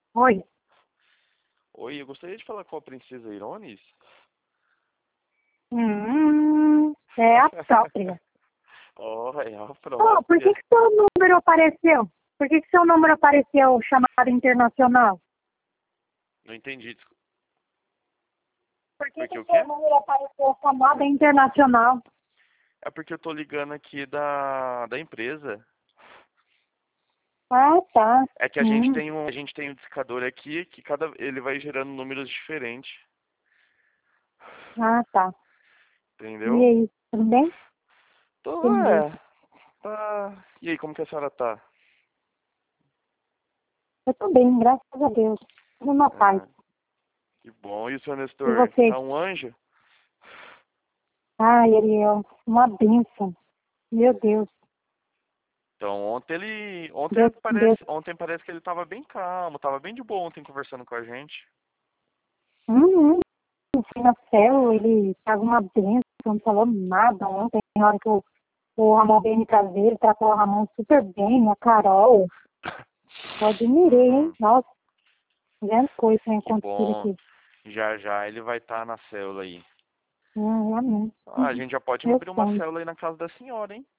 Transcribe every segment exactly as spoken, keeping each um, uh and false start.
Oi. Oi, eu gostaria de falar com a princesa Irones. Hum, é a própria. Oh, é a Oh, por que própria. que seu número apareceu? Por que que seu número apareceu chamada internacional? Não entendi. desculpa. Por que Porque que o seu quê? número apareceu chamada internacional? É porque eu tô ligando aqui da, da empresa. Ah, tá. É que a gente Hum, tem um, a gente tem um discador aqui que cada ele vai gerando números diferentes, ah, tá. E entendeu? aí, tudo bem? Então, Entendi. é, tá. E aí, como que a senhora tá? Eu tô bem, graças a Deus. Tudo na paz. Ah, que bom. E o seu E Nestor? você? Tá um anjo? Ai, Ariel, uma bênção. Meu Deus. Então, ontem ele, ontem Deus, Deus. parece, ontem parece que ele tava bem calmo, tava bem de boa ontem conversando com a gente. Hum, hum, fui na célula, ele tava uma bênção, não falou nada ontem. Na hora que o, o Ramon veio me trazer, ele tratou o Ramon super bem, a Carol. Eu admirei, hein? Hum, Nossa, grande coisa tem que acontecido bom. aqui. Já já ele vai estar na célula aí. Hum, amém. Ah, a Hum, gente já pode meu abrir uma sonho. célula aí na casa da senhora, hein?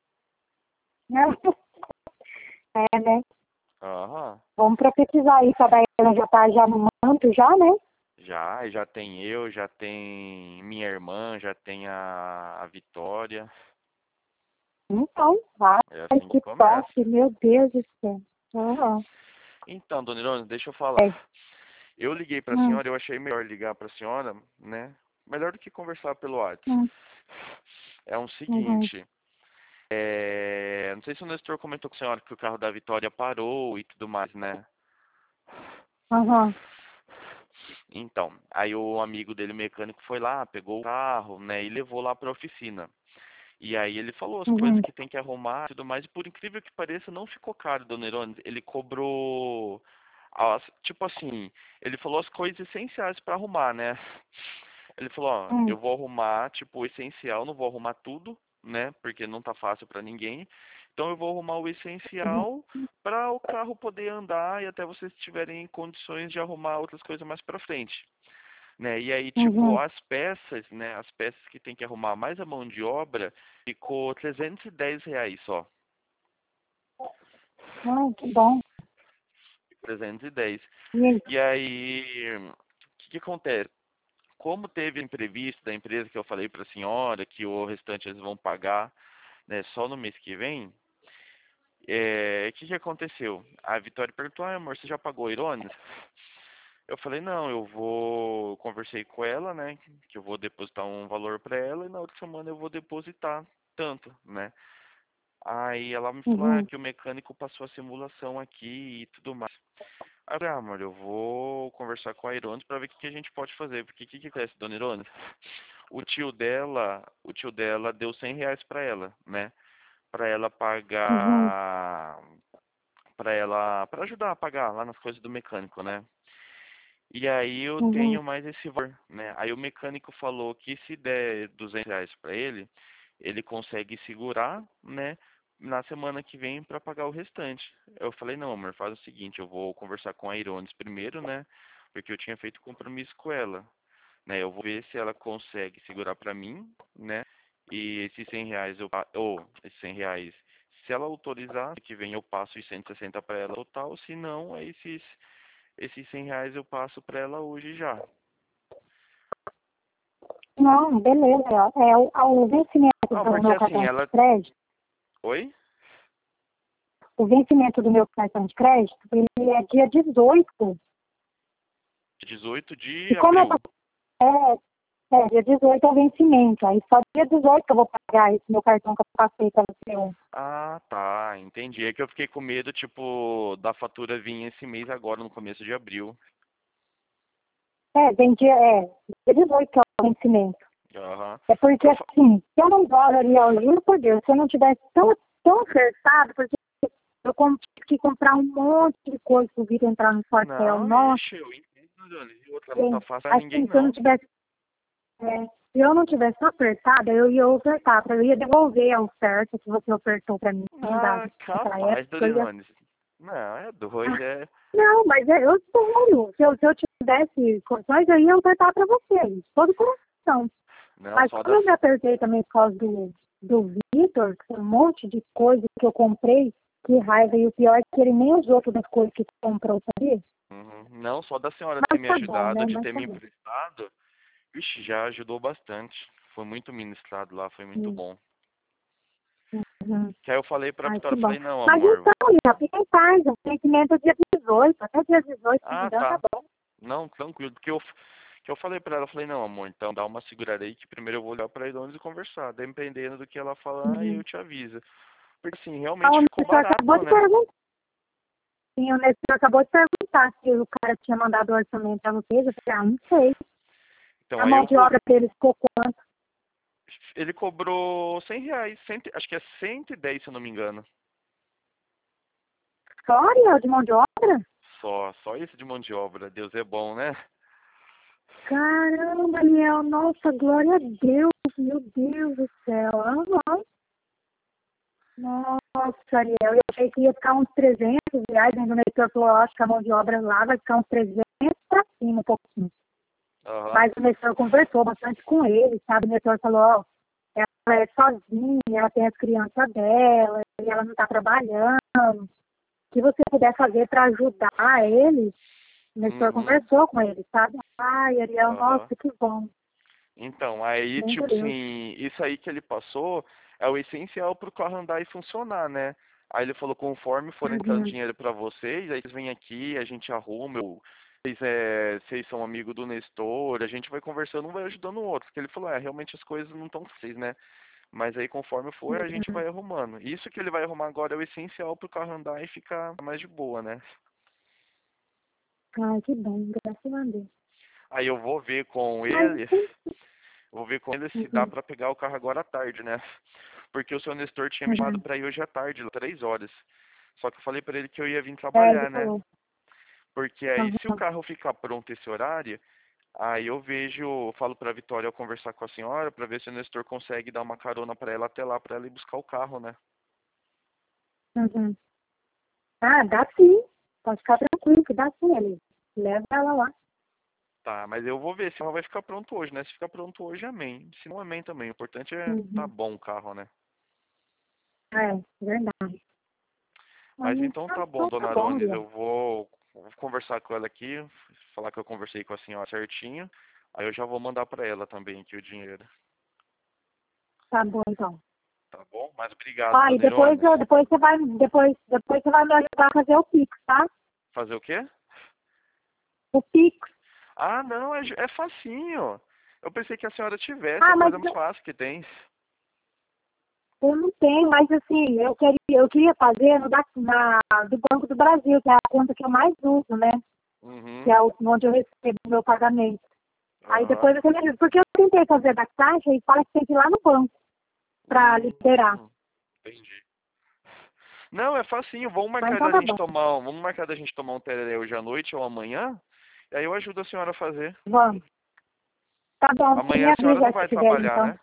É, né? Aham. Vamos profetizar aí, pra daí ela já tá já no manto, já, né? Já, já tem eu, já tem minha irmã, já tem a, a Vitória. Então, vai, É assim que que começa. top, meu Deus do céu. Aham. Então, dona Irone, deixa eu falar. É. Eu liguei pra Hum, senhora, eu achei melhor ligar pra senhora, né? Melhor do que conversar pelo WhatsApp. hum, É um uhum, seguinte, é... não sei se o Nestor comentou com a senhora que o carro da Vitória parou e tudo mais, né? aham, Então, aí o amigo dele, o mecânico, foi lá, pegou o carro, né, e levou lá pra oficina. E aí ele falou as coisas uhum, que tem que arrumar e tudo mais, e por incrível que pareça, não ficou caro, dona Irone. Ele cobrou, as, tipo assim, ele falou as coisas essenciais pra arrumar, né? Ele falou, ó, hum, eu vou arrumar, tipo, o essencial, não vou arrumar tudo, né? Porque não tá fácil pra ninguém. Então eu vou arrumar o uhum, essencial para o carro poder andar e até vocês tiverem condições de arrumar outras coisas mais pra frente, né? E aí, tipo, uhum. as peças, né? As peças que tem que arrumar mais a mão de obra, ficou trezentos e dez reais só. Ai, que bom. Trezentos e dez. E aí? E aí, o que que acontece? Como teve imprevisto da empresa que eu falei para a senhora, que o restante eles vão pagar, né, só no mês que vem, é, o que que aconteceu? A Vitória perguntou, ah, amor, você já pagou a Irones? Eu falei, não, eu vou, conversei com ela, né, que eu vou depositar um valor para ela e na outra semana eu vou depositar tanto, né? Aí ela me falou, ah, Uhum. que o mecânico passou a simulação aqui e tudo mais. Aí eu falei, ah, amor, eu vou conversar com a Irones para ver o que que a gente pode fazer, porque o que que acontece, dona Irones? O tio dela, o tio dela deu cem reais para ela, né? Para ela Uhum, pagar, para ela, para ajudar a pagar lá nas coisas do mecânico, né? E aí eu uhum, tenho mais esse valor, né? Aí o mecânico falou que se der duzentos reais para ele, ele consegue segurar, né? Na semana que vem para pagar o restante. Eu falei, não, amor, faz o seguinte, eu vou conversar com a Irones primeiro, né? Porque eu tinha feito compromisso com ela, né? Eu vou ver se ela consegue segurar para mim, né? E esses cem reais eu, pa- ou esses cem reais, se ela autorizar, que vem eu passo os cento e sessenta para ela total, se não, é esses esses cem reais eu passo para ela hoje já. não, beleza. É, o, o vencimento Ah, do porque meu assim, cartão de ela. crédito, Oi? o vencimento do meu cartão de crédito, ele é dia dezoito. dezoito E de como eu abril. é, é, dia dezoito é o vencimento. Aí só dia dezoito que eu vou pagar esse meu cartão que eu passei para você. Ah, tá, entendi. É que eu fiquei com medo, tipo, da fatura vir esse mês agora, no começo de abril. É, tem dia, é, dia dezoito que é o vencimento. Aham. É porque, Porque eu fa- assim, se eu não dólaria, eu juro por Deus, se eu não tivesse tão, tão acertado, porque eu como tive que comprar um monte de coisa para vir entrar no quartel, Não, nossa, ixi, eu entendo, Dani. E outra, não tá gente, fácil pra ninguém, assim, se eu não não. tivesse, é, se eu não tivesse apertado, eu ia ofertar, eu ia devolver a oferta que você ofertou para mim da, Ah, naquela capaz, época, eu ia, Doriane. Não, é doido, é... Não, mas é- eu tenho. Se eu, se eu tivesse condições, eu ia ofertar para vocês. Todo o coração. Não, Mas só como eu me das... apertei também por causa do, do Vitor, que tem um monte de coisa que eu comprei, que raiva. E o pior é que ele nem usou todas as coisas que comprou, sabia? Uhum. Não, só da senhora ter Mas me tá bom, ajudado, né? de Mas ter tá me bom. emprestado, vixe, já ajudou bastante. Foi muito ministrado lá, foi muito Hum, bom. uhum. Que aí eu falei pra Ai, Vitória, que eu bom. falei, não, Mas amor. então, Lina, fica em paz. O vencimento é dia dezoito. Até dia dezoito, se me Ah, dá, tá tá. bom. Não, tranquilo. Porque eu, que eu falei pra ela, eu falei, não, amor, então dá uma segurada aí que primeiro eu vou olhar pra Idones e conversar. Dependendo do que ela falar, aí Uhum. eu te aviso. Porque assim, Ah, realmente o ficou Nestor acabou barato, de né? perguntar. Sim, o Nestor acabou de perguntar se o cara tinha mandado o orçamento pra vocês. Eu falei, ah, não sei. Então A aí mão eu de vou. obra pra eles ficou quanto? Ele cobrou cem reais, cem, acho que é cento e dez, se eu não me engano. Só, Ariel, de mão de obra? Só, só isso de mão de obra. Deus é bom, né? Caramba, Ariel, nossa, glória a Deus, meu Deus do céu. Aham. Nossa, Ariel, eu achei que ia ficar uns trezentos reais, ainda o Nestor falou, acho que a mão de obra lá vai ficar uns trezentos pra cima, um pouquinho. Aham. Mas o Nestor conversou bastante com ele, sabe? O Nestor falou, ó, ela é sozinha, ela tem as crianças dela, e ela não tá trabalhando. O que você puder fazer para ajudar ele, o Nestor Uhum. conversou com ele, sabe? Ai, Ariel, Aham. nossa, que bom. Então, aí, Bem por tipo Deus. assim, isso aí que ele passou é o essencial pro carro andar e funcionar, né? Aí ele falou, conforme for entrando Uhum, dinheiro pra vocês, aí vocês vêm aqui, a gente arruma, eu- vocês, é, vocês são amigos do Nestor, a gente vai conversando, um vai ajudando o outro. Porque ele falou, é, realmente as coisas não estão fáceis, né? Mas aí conforme for, a gente uhum. vai arrumando. Isso que ele vai arrumar agora é o essencial pro carro andar e ficar mais de boa, né? Ai, que bom, graças a Deus. Aí eu vou ver com Mas, ele, vou ver com ele se dá uhum, pra pegar o carro agora à tarde, né? Porque o seu Nestor tinha me chamado uhum. pra ir hoje à tarde, três horas. Só que eu falei pra ele que eu ia vir É, ele trabalhar, né? falou. Porque aí se o Uhum, carro ficar pronto esse horário, aí eu vejo, eu falo pra Vitória eu conversar com a senhora pra ver se o Nestor consegue dar uma carona pra ela até lá, pra ela ir buscar o carro, né? uhum. Ah, dá sim. Pode ficar tranquilo, que dá sim, ele. Leva ela lá. Tá, mas eu vou ver se ela vai ficar pronto hoje, né? Se ficar pronto hoje, amém. Se não, amém também. O importante é tá Uhum. bom o carro, né? É, verdade. Mas Mas então tá, tá bom, então tá dona bom, Arones, Ariel. eu vou, vou conversar com ela aqui, falar que eu conversei com a senhora certinho. Aí eu já vou mandar pra ela também aqui o dinheiro. Tá bom, então. Tá bom? Mas obrigado, Ah, e dona depois, Irones. eu, depois você vai, depois, depois você vai me ajudar a fazer o Pix, tá? Fazer o quê? O Pix. Ah, não, é, é facinho. Eu pensei que a senhora tivesse, é a Ah, mas coisa mais fácil que tem. eu não tenho, mas assim, eu queria, eu queria fazer no da, na, do Banco do Brasil, que é a conta que eu mais uso, né? Que Uhum. é o- onde eu recebo o meu pagamento. Aí Aham. depois você me ajuda, porque eu tentei fazer da Caixa e fala que tem que ir lá no banco pra liberar. Hum, entendi. Não, é facinho. Vamos Mas marcar então da tá gente bom. tomar, um- vamos marcar da gente tomar um tereré hoje à noite ou amanhã. E aí eu ajudo a senhora a fazer. Vamos. Tá bom, você Amanhã me a senhora não avisa se vai tiver, trabalhar, então. né?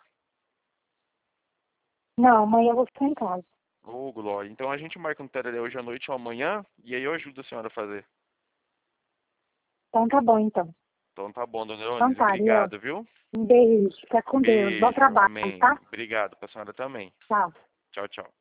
Não, amanhã eu vou ficar em casa. Ô, Glória. Então a gente marca um tereré hoje à noite ou amanhã. E aí eu ajudo a senhora a fazer. Então tá bom, então. Então tá bom, dona Então Leonis. tá, Ariel. Obrigado, viu? Um beijo. Fica com Deus. Bom Beijo. trabalho, Amém. tá? Obrigado. Pra senhora também. Tchau. Tchau, tchau.